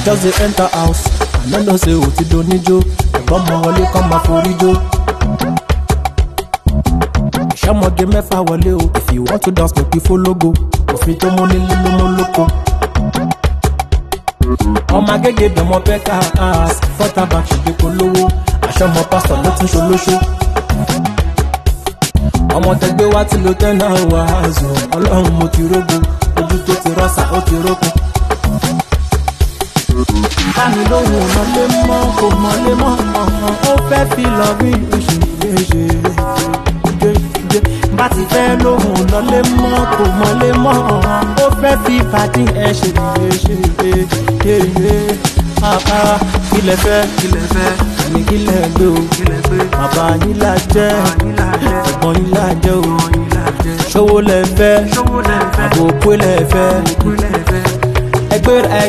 just dey enter house I no know say o ti do níjó ẹ̀gbọ́n mọ wọlé kọ́ máa forí jó. ìṣàmọ̀gé mẹ́fà wọlé o if you want to dance make you follow go òfin tó mú nílé ló mú lóko. ọmọ agége dọ̀mọ́ bẹ́ẹ̀ká ass fọ́tà bá ṣègbè polówó aṣọ ọmọ pásítọ̀ ló tún ṣolóṣó. ọmọ tẹgbẹ́ wá ti lo 10 hours ọlọ́run mo ti rógo ojú tó ti rọ́ṣà ó ti rókun. bámi lóhùn ọmọlé mọ́ kò mọ́lé mọ́ ó fẹ́ fi lọ rí ìṣèléṣe. bá ti fẹ́ lóhùn lọlé mọ́ kò mọ́lé mọ́ ó fẹ́ fi pàdé ẹ̀ ṣe léṣe. kílẹ̀ fẹ́ ní kílẹ̀ gbé o bàbá yín là jẹ́ ẹ̀gbọ́n yín là jẹ́ o ṣówó lẹ fẹ́ àbò òpó lẹ fẹ́ ẹgbẹ́